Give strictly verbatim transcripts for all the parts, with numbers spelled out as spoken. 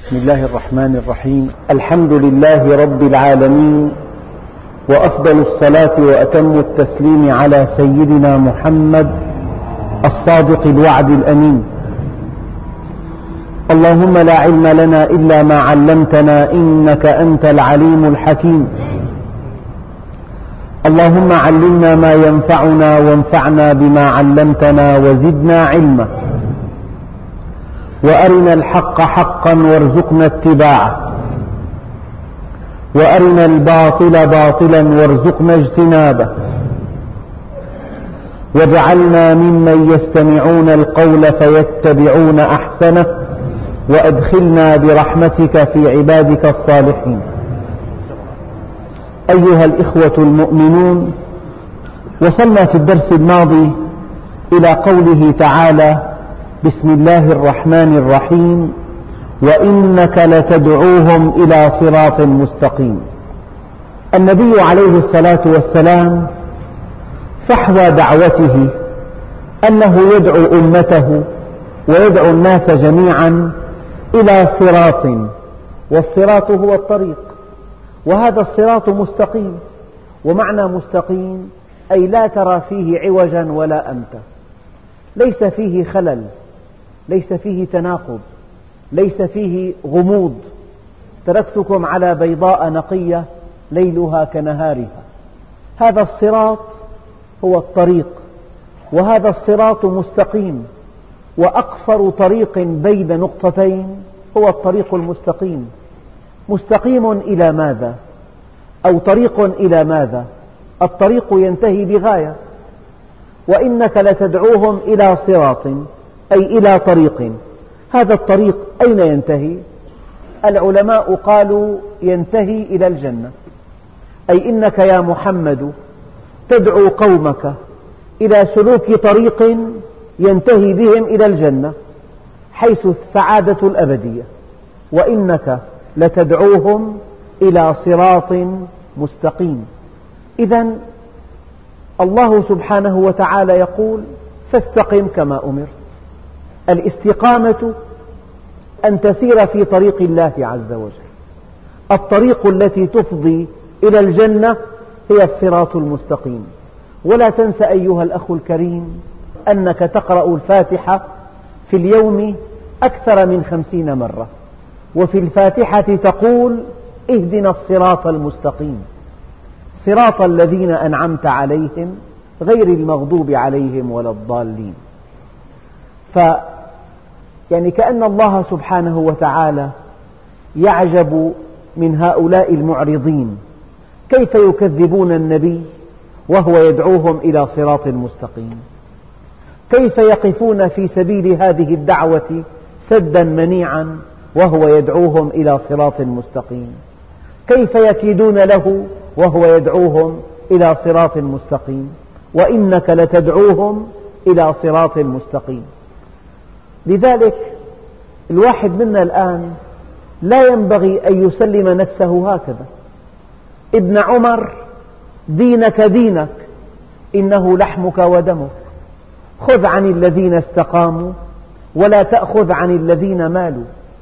بسم الله الرحمن الرحيم. الحمد لله رب العالمين، وأفضل الصلاة وأتم التسليم على سيدنا محمد الصادق الوعد الأمين. اللهم لا علم لنا إلا ما علمتنا إنك أنت العليم الحكيم. اللهم علمنا ما ينفعنا وانفعنا بما علمتنا وزدنا علما، وأرنا الحق حقا وارزقنا اتباعه، وأرنا الباطل باطلا وارزقنا اجتنابه، واجعلنا ممن يستمعون القول فيتبعون أحسنه، وأدخلنا برحمتك في عبادك الصالحين. أيها الإخوة المؤمنون، وصلنا في الدرس الماضي إلى قوله تعالى: بسم الله الرحمن الرحيم، وإنك لتدعوهم إلى صراط مستقيم. النبي عليه الصلاة والسلام فحوى دعوته أنه يدعو أمته ويدعو الناس جميعا إلى صراط، والصراط هو الطريق، وهذا الصراط مستقيم. ومعنى مستقيم أي لا ترى فيه عوجا ولا أمتا، ليس فيه خلل، ليس فيه تناقض، ليس فيه غموض. تركتكم على بيضاء نقية ليلها كنهارها. هذا الصراط هو الطريق، وهذا الصراط مستقيم، وأقصر طريق بين نقطتين هو الطريق المستقيم. مستقيم إلى ماذا؟ أو طريق إلى ماذا؟ الطريق ينتهي بغاية. وإنك لتدعوهم إلى صراط، أي إلى طريق. هذا الطريق أين ينتهي؟ العلماء قالوا ينتهي إلى الجنة، أي إنك يا محمد تدعو قومك إلى سلوك طريق ينتهي بهم إلى الجنة، حيث السعادة الأبدية. وإنك لتدعوهم إلى صراط مستقيم. إذن الله سبحانه وتعالى يقول: فاستقم كما أمرت. الاستقامة أن تسير في طريق الله عز وجل. الطريق التي تفضي إلى الجنة هي الصراط المستقيم. ولا تنس أيها الأخ الكريم أنك تقرأ الفاتحة في اليوم أكثر من خمسين مرة، وفي الفاتحة تقول: اهدنا الصراط المستقيم، صراط الذين أنعمت عليهم غير المغضوب عليهم ولا الضالين. ف يعني كأن الله سبحانه وتعالى يعجب من هؤلاء المعرضين، كيف يكذبون النبي وهو يدعوهم إلى صراط مستقيم؟ كيف يقفون في سبيل هذه الدعوة سدا منيعا وهو يدعوهم إلى صراط مستقيم؟ كيف يكيدون له وهو يدعوهم إلى صراط مستقيم؟ وإنك لتدعوهم إلى صراط مستقيم. لذلك الواحد منا الآن لا ينبغي أن يسلم نفسه هكذا. ابن عمر: دينك دينك إنه لحمك ودمك، خذ عن الذين استقاموا ولا تأخذ عن الذين مالوا.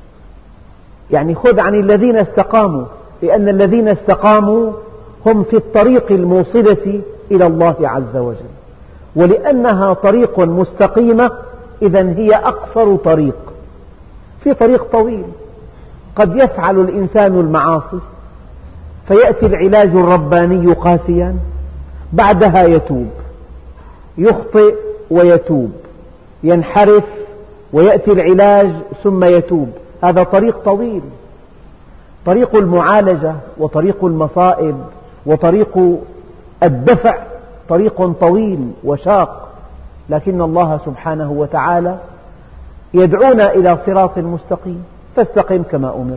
يعني خذ عن الذين استقاموا، لأن الذين استقاموا هم في الطريق الموصلة إلى الله عز وجل، ولأنها طريق مستقيمة إذن هي أقصر طريق. في طريق طويل قد يفعل الإنسان المعاصي فيأتي العلاج الرباني قاسيا، بعدها يتوب، يخطئ ويتوب، ينحرف ويأتي العلاج ثم يتوب. هذا طريق طويل. طريق المعالجة وطريق المصائب وطريق الدفع طريق طويل وشاق، لكن الله سبحانه وتعالى يدعونا إلى صراط مستقيم. فاستقم كما أمرت،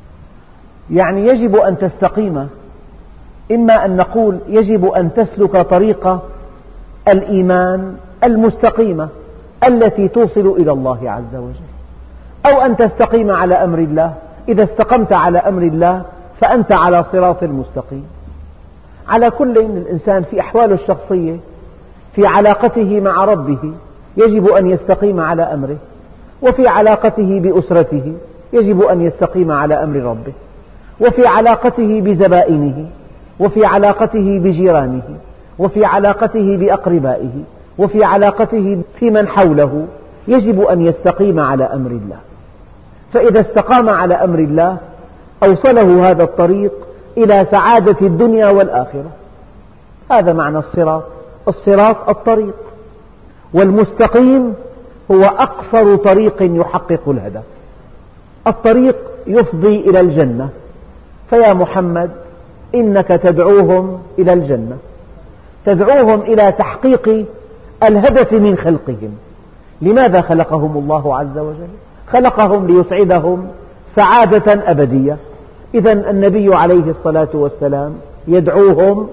يعني يجب أن تستقيم. إما أن نقول يجب أن تسلك طريق الإيمان المستقيمة التي توصل إلى الله عز وجل، أو أن تستقيم على أمر الله. إذا استقمت على أمر الله فأنت على صراط مستقيم. على كل الإنسان في أحواله الشخصية، في علاقته مع ربه يجب أن يستقيم على أمره، وفي علاقته بأسرته يجب أن يستقيم على أمر ربه، وفي علاقته بزبائنه، وفي علاقته بجيرانه، وفي علاقته بأقربائه، وفي علاقته في من حوله، يجب أن يستقيم على أمر الله. فإذا استقام على أمر الله أوصله هذا الطريق إلى سعادة الدنيا والآخرة. هذا معنى الصراط. الصراط الطريق، والمستقيم هو أقصر طريق يحقق الهدف. الطريق يفضي إلى الجنة، فيا محمد إنك تدعوهم إلى الجنة، تدعوهم إلى تحقيق الهدف من خلقهم. لماذا خلقهم الله عز وجل؟ خلقهم ليسعدهم سعادة أبدية. إذن النبي عليه الصلاة والسلام يدعوهم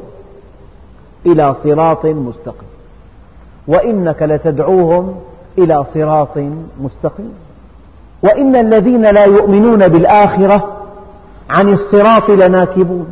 إلى صراط مستقيم، وإنك لتدعوهم إلى صراط مستقيم. وإن الذين لا يؤمنون بالآخرة عن الصراط لناكبون.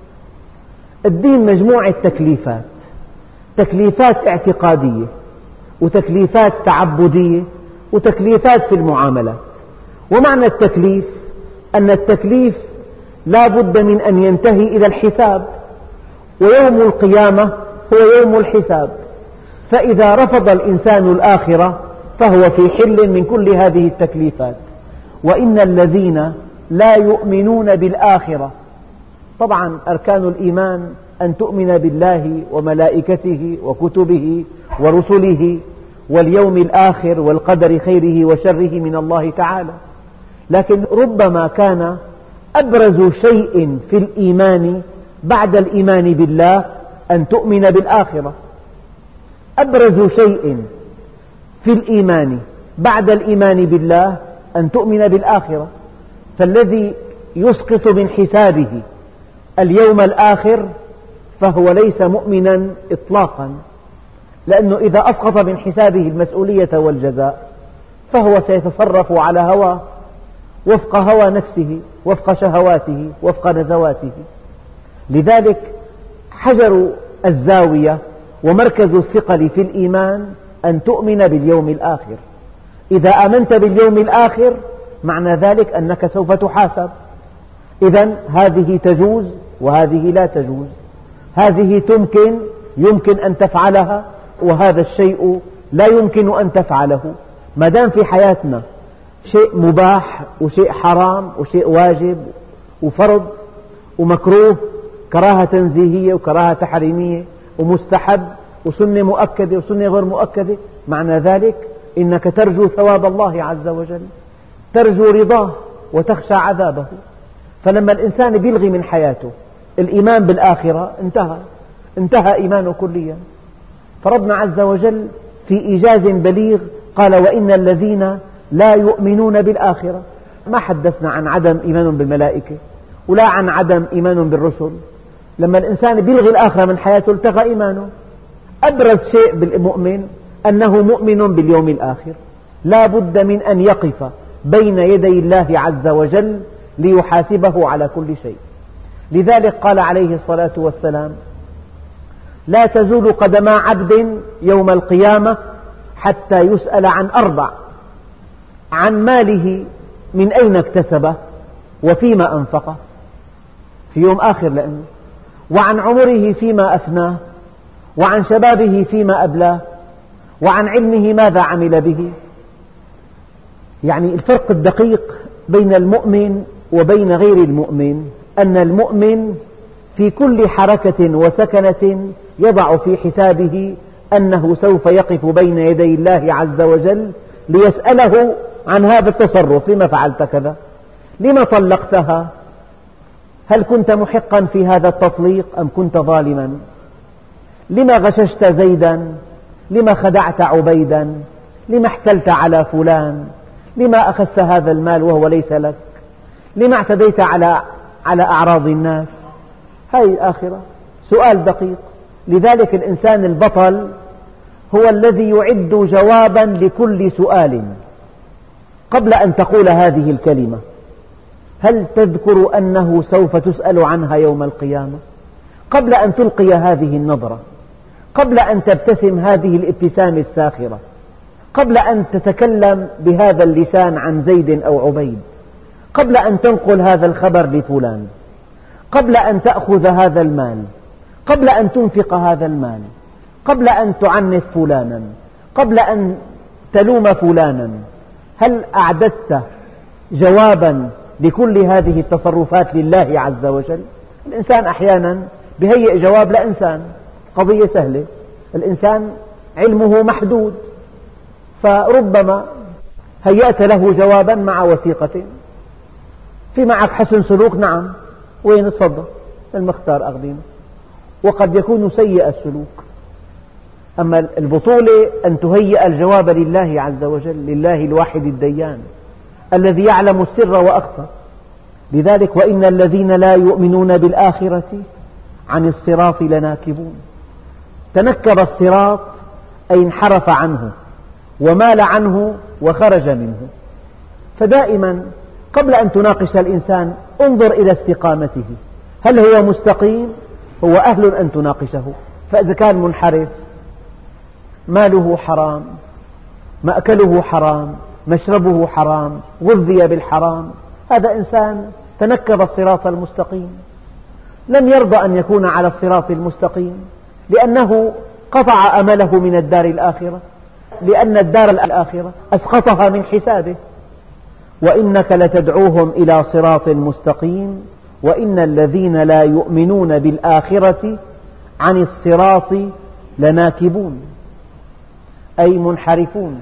الدين مجموعة تكليفات، تكليفات اعتقادية، وتكليفات تعبدية، وتكليفات في المعاملات. ومعنى التكليف أن التكليف لا بد من أن ينتهي إلى الحساب، ويوم القيامة هو يوم الحساب. فإذا رفض الإنسان الآخرة فهو في حل من كل هذه التكليفات. وإن الذين لا يؤمنون بالآخرة، طبعا أركان الإيمان أن تؤمن بالله وملائكته وكتبه ورسله واليوم الآخر والقدر خيره وشره من الله تعالى، لكن ربما كان أبرز شيء في الإيمان بعد الإيمان بالله أن تؤمن بالآخرة. أبرز شيء في الإيمان بعد الإيمان بالله أن تؤمن بالآخرة. فالذي يسقط من حسابه اليوم الآخر فهو ليس مؤمنا إطلاقا، لأنه إذا أسقط من حسابه المسؤولية والجزاء فهو سيتصرف على هواه، وفق هوى نفسه، وفق شهواته، وفق نزواته. لذلك حجر الزاوية ومركز الثقل في الإيمان أن تؤمن باليوم الآخر. إذا آمنت باليوم الآخر معنى ذلك أنك سوف تحاسب. إذن هذه تجوز وهذه لا تجوز، هذه تمكن يمكن أن تفعلها، وهذا الشيء لا يمكن أن تفعله. ما دام في حياتنا شيء مباح وشيء حرام وشيء واجب وفرض ومكروه، كراهة تنزيهية وكراهة تحريمية ومستحب وسنة مؤكدة وسنة غير مؤكدة، معنى ذلك إنك ترجو ثواب الله عز وجل، ترجو رضاه وتخشى عذابه. فلما الإنسان بيلغي من حياته الإيمان بالآخرة انتهى انتهى إيمانه كليا. فربنا عز وجل في إيجاز بليغ قال: وإن الذين لا يؤمنون بالآخرة. ما حدثنا عن عدم إيمان بالملائكة ولا عن عدم إيمان بالرسل. لما الإنسان بيلغي الآخرة من حياته التغى إيمانه. أبرز شيء بالمؤمن أنه مؤمن باليوم الآخر، لا بد من أن يقف بين يدي الله عز وجل ليحاسبه على كل شيء. لذلك قال عليه الصلاة والسلام: لا تزول قدما عبد يوم القيامة حتى يسأل عن أربع: عن ماله من أين اكتسبه وفيما أنفقه، في يوم آخر لأنه، وعن عمره فيما أفناه، وعن شبابه فيما أبلاه، وعن علمه ماذا عمل به. يعني الفرق الدقيق بين المؤمن وبين غير المؤمن أن المؤمن في كل حركة وسكنة يضع في حسابه أنه سوف يقف بين يدي الله عز وجل ليسأله عن هذا التصرف: لما فعلت كذا؟ لما طلقتها؟ هل كنت محقا في هذا التطليق أم كنت ظالما؟ لما غششت زيدا؟ لما خدعت عبيدا؟ لما احتلت على فلان؟ لما أخذت هذا المال وهو ليس لك؟ لما اعتديت على على أعراض الناس؟ هذه الآخرة سؤال دقيق. لذلك الإنسان البطل هو الذي يعد جوابا لكل سؤال قبل أن تقول هذه الكلمة. هل تذكر أنه سوف تسأل عنها يوم القيامة؟ قبل أن تلقي هذه النظرة، قبل أن تبتسم هذه الابتسامة الساخرة، قبل أن تتكلم بهذا اللسان عن زيد أو عبيد، قبل أن تنقل هذا الخبر لفلان، قبل أن تأخذ هذا المال، قبل أن تنفق هذا المال، قبل أن تعنف فلانا، قبل أن تلوم فلانا، هل أعددت جوابا لكل هذه التصرفات لله عز وجل؟ الإنسان أحيانا بهيئ جواب لإنسان، قضية سهلة، الإنسان علمه محدود، فربما هيأت له جوابا مع وثيقة: في معك حسن سلوك؟ نعم. وين؟ تفضل المختار أخذينه. وقد يكون سيء السلوك. أما البطولة أن تهيئ الجواب لله عز وجل، لله الواحد الديان الذي يعلم السر وأخفى. لذلك وإن الذين لا يؤمنون بالآخرة عن الصراط لناكبون. تنكب الصراط أي انحرف عنه ومال عنه وخرج منه. فدائما قبل أن تناقش الإنسان انظر إلى استقامته، هل هو مستقيم؟ هو أهل أن تناقشه. فإذا كان منحرف، ماله حرام، مأكله حرام، مشربه حرام، غذي بالحرام، هذا إنسان تنكب الصراط المستقيم، لم يرضى أن يكون على الصراط المستقيم، لأنه قطع أمله من الدار الآخرة، لأن الدار الآخرة أسقطها من حسابه. وإنك لتدعوهم إلى صراط مستقيم وإن الذين لا يؤمنون بالآخرة عن الصراط لناكبون، أي منحرفون.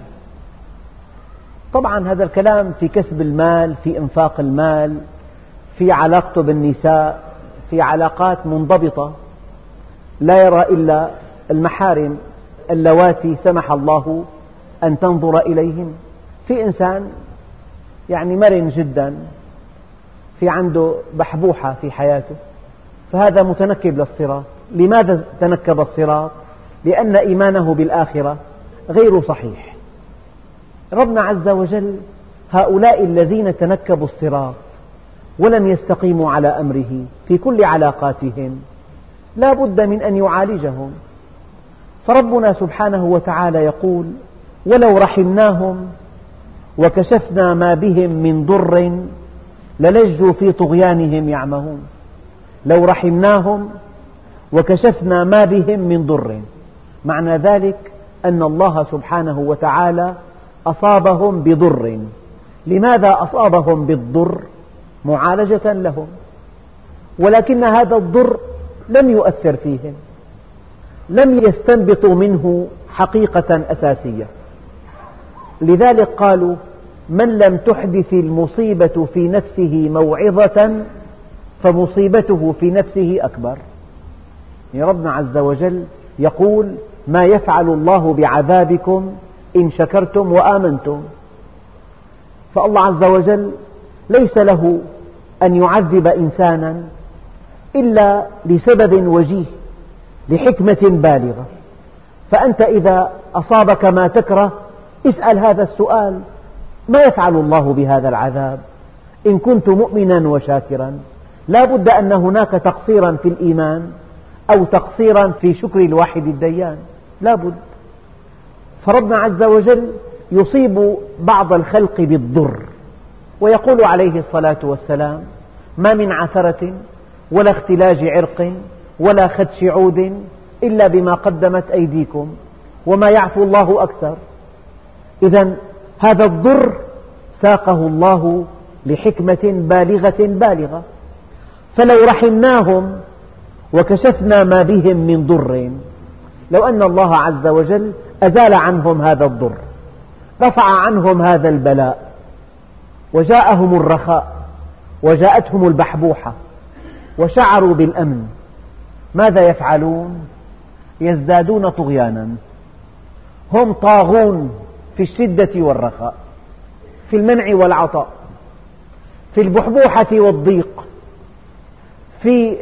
طبعا هذا الكلام في كسب المال، في إنفاق المال، في علاقته بالنساء، في علاقات منضبطة لا يرى إلا المحارم اللواتي سمح الله أن تنظر إليهن. في إنسان يعني مرن جدا، في عنده بحبوحة في حياته، فهذا متنكب للصراط. لماذا تنكب الصراط؟ لأن إيمانه بالآخرة غير صحيح. ربنا عز وجل هؤلاء الذين تنكبوا الصراط ولم يستقيموا على أمره في كل علاقاتهم لا بد من أن يعالجهم. فربنا سبحانه وتعالى يقول: ولو رحمناهم وكشفنا ما بهم من ضر للجوا في طغيانهم يعمهون. لو رحمناهم وكشفنا ما بهم من ضر، معنى ذلك أن الله سبحانه وتعالى أصابهم بضر. لماذا أصابهم بالضر؟ معالجة لهم، ولكن هذا الضر لم يؤثر فيهم، لم يستنبطوا منه حقيقة أساسية. لذلك قالوا: من لم تحدث المصيبة في نفسه موعظة فمصيبته في نفسه أكبر. يعني ربنا عز وجل يقول: ما يفعل الله بعذابكم إن شكرتم وآمنتم. فالله عز وجل ليس له أن يعذب إنسانا إلا لسبب وجيه، لحكمة بالغة. فأنت إذا أصابك ما تكره اسأل هذا السؤال: ما يفعل الله بهذا العذاب إن كنت مؤمنا وشاكرا؟ لا بد أن هناك تقصيرا في الإيمان أو تقصيرا في شكر الواحد الديان، لا بد. فربنا عز وجل يصيب بعض الخلق بالضر، ويقول عليه الصلاة والسلام: ما من عثرة ولا اختلاج عرق ولا خدش عود إلا بما قدمت أيديكم وما يعفو الله أكثر. إذن هذا الضر ساقه الله لحكمة بالغة بالغة. فلو رحمناهم وكشفنا ما بهم من ضر، لو أن الله عز وجل أزال عنهم هذا الضر، رفع عنهم هذا البلاء، وجاءهم الرخاء وجاءتهم البحبوحة وشعروا بالأمن، ماذا يفعلون؟ يزدادون طغيانا. هم طاغون في الشدة والرخاء، في المنع والعطاء، في البحبوحة والضيق، في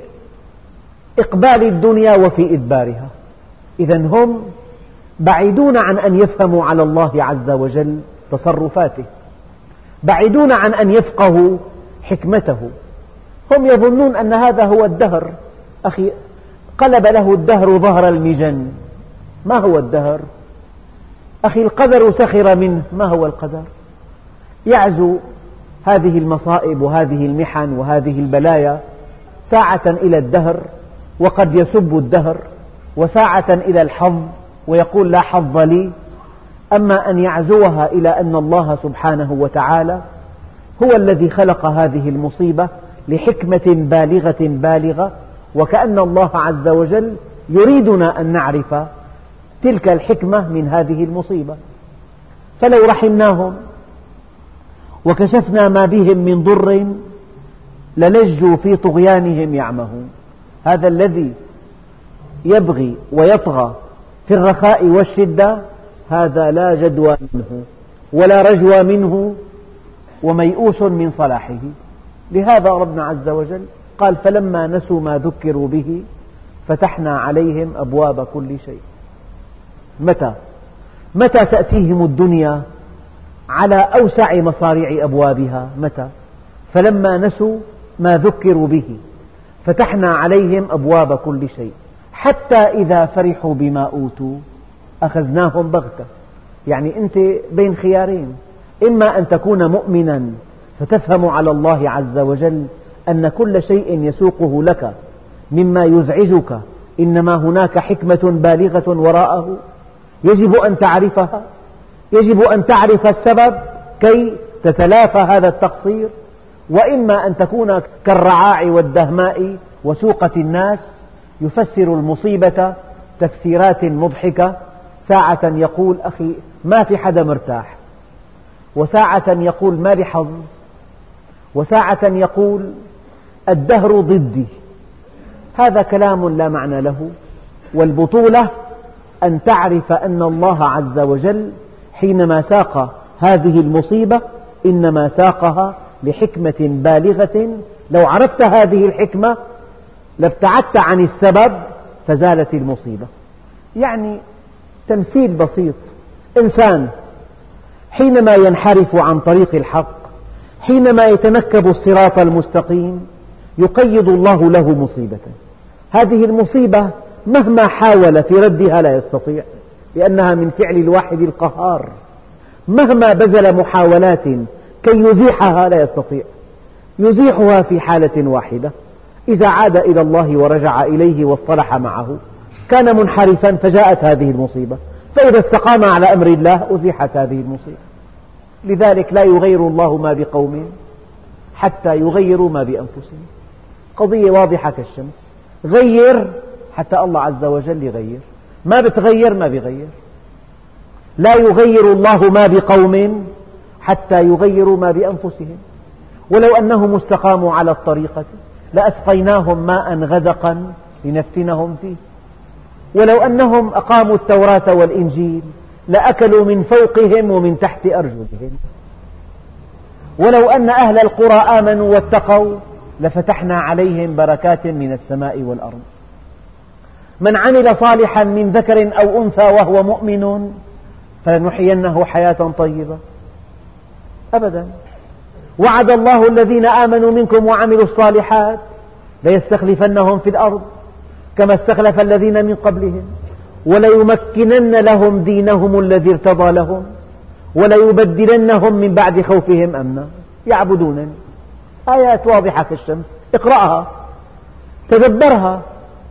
إقبال الدنيا وفي إدبارها. إذن هم بعيدون عن أن يفهموا على الله عز وجل تصرفاته، بعيدون عن أن يفقهوا حكمته. هم يظنون أن هذا هو الدهر. أخي، قلب له الدهر ظهر المجن. ما هو الدهر؟ أخي، القدر سخر منه. ما هو القدر؟ يعزو هذه المصائب وهذه المحن وهذه البلايا ساعة إلى الدهر وقد يسب الدهر، وساعة إلى الحظ ويقول لا حظ لي. أما أن يعزوها إلى أن الله سبحانه وتعالى هو الذي خلق هذه المصيبة لحكمة بالغة بالغة، وكأن الله عز وجل يريدنا أن نعرف تلك الحكمة من هذه المصيبة. فلو رحمناهم وكشفنا ما بهم من ضر للجوا في طغيانهم يعمهون. هذا الذي يبغي ويطغى في الرخاء والشدة هذا لا جدوى منه ولا رجوى منه وميؤوس من صلاحه. لهذا ربنا عز وجل قال فلما نسوا ما ذكروا به فتحنا عليهم أبواب كل شيء. متى؟ متى تأتيهم الدنيا على أوسع مصاريع أبوابها؟ متى؟ فلما نسوا ما ذكروا به فتحنا عليهم أبواب كل شيء حتى إذا فرحوا بما أوتوا أخذناهم بغتة. يعني أنت بين خيارين، إما أن تكون مؤمنا فتفهم على الله عز وجل أن كل شيء يسوقه لك مما يزعجك إنما هناك حكمة بالغة وراءه يجب أن تعرفها، يجب أن تعرف السبب كي تتلافى هذا التقصير. وإما أن تكون كالرعاع والدهماء وسوقة الناس يفسر المصيبة تفسيرات مضحكة، ساعة يقول أخي ما في حدا مرتاح، وساعة يقول ما لي حظ، وساعة يقول الدهر ضدي. هذا كلام لا معنى له. والبطولة أن تعرف أن الله عز وجل حينما ساق هذه المصيبة إنما ساقها لحكمة بالغة، لو عرفت هذه الحكمة لابتعدت عن السبب فزالت المصيبة. يعني تمثيل بسيط، إنسان حينما ينحرف عن طريق الحق، حينما يتنكب الصراط المستقيم يقيض الله له مصيبة. هذه المصيبة مهما حاول في ردها لا يستطيع، لأنها من فعل الواحد القهار. مهما بذل محاولات كي يزيحها لا يستطيع، يزيحها في حالة واحدة. إذا عاد إلى الله ورجع إليه واصطلح معه كان منحرفا فجاءت هذه المصيبة، فإذا استقام على أمر الله أزيحت هذه المصيبة. لذلك لا يغير الله ما بقوم حتى يغيروا ما بأنفسهم. قضية واضحة كالشمس، غير حتى الله عز وجل يغير. ما بتغير ما بيغير. لا يغير الله ما بقوم حتى يغيروا ما بأنفسهم. ولو أنهم استقاموا على الطريقة لأسقيناهم ماء غدقا لنفتنهم فيه. ولو أنهم أقاموا التوراة والإنجيل لأكلوا من فوقهم ومن تحت أرجلهم. ولو أن أهل القرى آمنوا واتقوا لفتحنا عليهم بركات من السماء والأرض. من عمل صالحا من ذكر أو أنثى وهو مؤمن فلنحيينه حياة طيبة. أبدا. وعد الله الذين آمنوا منكم وعملوا الصالحات ليستخلفنهم في الأرض كما استخلف الذين من قبلهم وليمكنن لهم دينهم الذي ارتضى لهم وليبدلنهم من بعد خوفهم أمنا يعبدونني. آيات واضحة كالشمس، اقرأها تدبرها.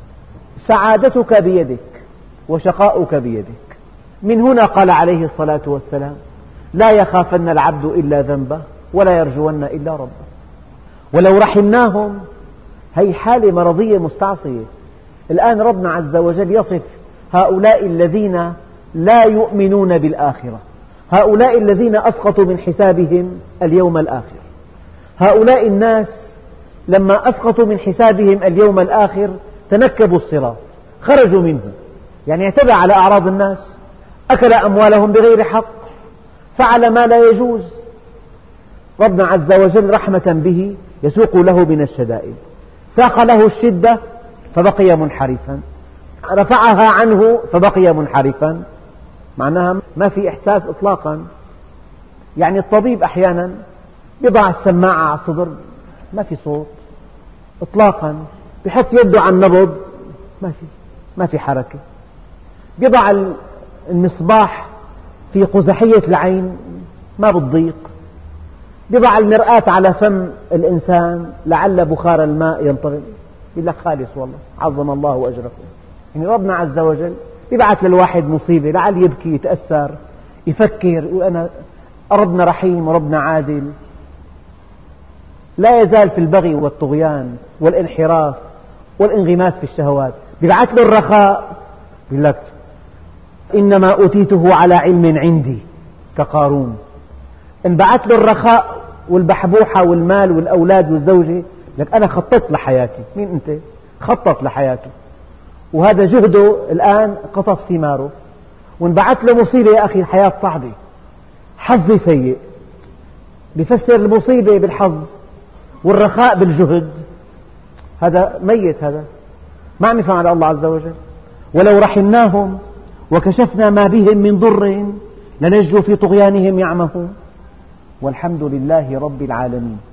سعادتك بيدك وشقاؤك بيدك. من هنا قال عليه الصلاة والسلام لا يخافن العبد إلا ذنبه ولا يرجون إلا ربه. ولو رحمناهم، هي حالة مرضية مستعصية. الآن ربنا عز وجل يصف هؤلاء الذين لا يؤمنون بالآخرة، هؤلاء الذين أسقطوا من حسابهم اليوم الآخر. هؤلاء الناس لما أسقطوا من حسابهم اليوم الآخر تنكبوا الصراط، خرجوا منه، يعني اعتدى على أعراض الناس، أكل أموالهم بغير حق، فعل ما لا يجوز. ربنا عز وجل رحمة به يسوق له من الشدائد، ساق له الشدة فبقي منحرفا، رفعها عنه فبقي منحرفا. معناها ما في إحساس إطلاقا. يعني الطبيب أحيانا يضع السماعة على الصدر ما في صوت إطلاقا، يحط يده على النبض ما في ما في حركة، يضع المصباح في قزحية العين ما بتضيق. يضع المرآة على فم الإنسان لعل بخار الماء ينطلق، يقول لك خالص والله عظم الله أجركم. يعني ربنا عز وجل يبعث للواحد مصيبة لعل يبكي يتأثر يفكر، وأنا ربنا رحيم وربنا عادل. لا يزال في البغي والطغيان والانحراف والانغماس في الشهوات، يبعث له الرخاء يقول لك إنما أوتيته على علم عندي كقارون. انبعث له الرخاء والبحبوحة والمال والأولاد والزوجة لك أنا خططت لحياتي. مين أنت؟ خطط لحياته، وهذا جهده الآن قطف ثماره. وانبعث له مصيبة يا أخي، الحياة صعبة، حظي سيء، بفسر المصيبة بالحظ والرخاء بالجهد، هذا ميت، هذا ما عم يفهم على الله عز وجل. ولو رحمناهم وكشفنا ما بهم من ضر لنجوا في طغيانهم يعمهون والحمد لله رب العالمين.